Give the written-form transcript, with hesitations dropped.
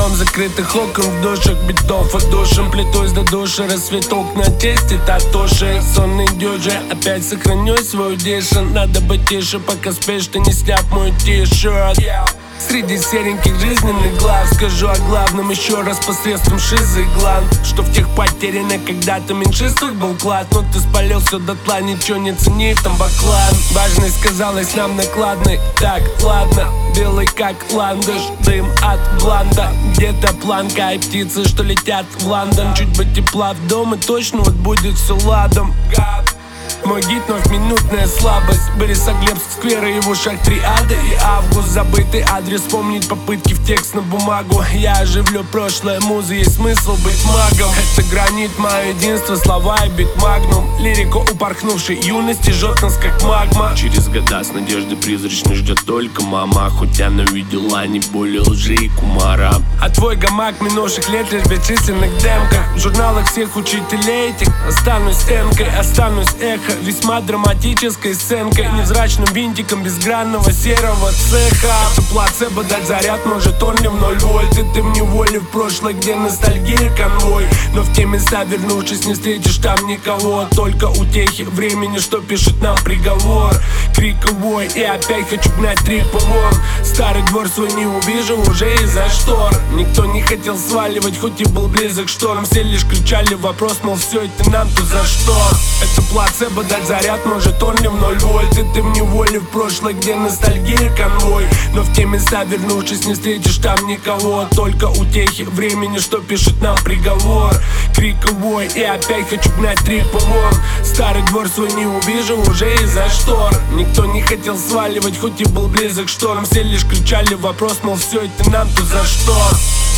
Гром закрытых окон в душах, битов и душем. Плетусь до души, рассветок на тесте, татуши. Сон идет же, опять сохраню свою дишу. Надо быть тише, пока спишь, ты не сняв мой ти-шерт. Среди сереньких жизненных глав скажу о главном еще раз посредством шизы гланд. Что в тех потерянных когда-то меньшинствах был клад. Но ты спалил все дотла, ничего не цени там баклан. Важность сказалась нам накладной. Так, ладно, белый как ландыш, дым от бланда. Где-то планка и птицы, что летят в Лондон. Чуть бы тепла в дом и точно вот будет все ладом. Мой гид, вновь минутная слабость. Борисоглебск, скверы и в ушах триады и август. Забытый адрес, вспомнить попытки в текст на бумагу. Я оживлю прошлое, музы, есть смысл быть магом. Это гранит, мое единство, слова и бит магнум. Лирику упорхнувшей юности жжет нас как магма. Через года с надеждой призрачной ждет только мама. Хоть она видела не более лжи и кумара. А твой гамак минувших лет лишь в бесчисленных демках. В журналах всех учителей этих останусь энкой, останусь эхо. Весьма драматической сценкой, невзрачным винтиком безгранного серого цеха. Это плацебо, дать заряд может он ли в 0 вольт. И ты в неволе в прошлое, где ностальгия конвой. Но в те места вернувшись, не встретишь там никого. Только утехи времени, что пишет нам приговор. Криковой, и опять хочу гнать трипы вон. Старый двор свой не увижу уже из-за штор. Никто не хотел сваливать, хоть и был близок шторм. Все лишь кричали вопрос, мол, все это нам-то за что? Это плацебо, дать заряд может он ли в 0 вольт. И ты в неволе в прошлое, где ностальгия конвой. Но в те места вернувшись, не встретишь там никого. Только утехи времени, что пишет нам приговор. Криковой, и опять хочу гнать трипы вон. Старый двор свой не увижу уже из-за штор. Никто не хотел сваливать, хоть и был близок шторм. Все лишь кричали вопрос, мол, все это нам-то за что?